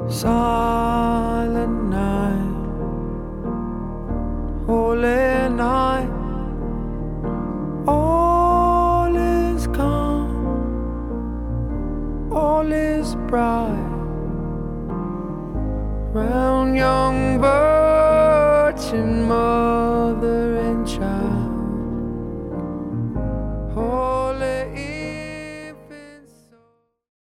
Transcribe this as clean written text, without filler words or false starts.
Silent night, holy night, all is calm, all is bright, round young virgin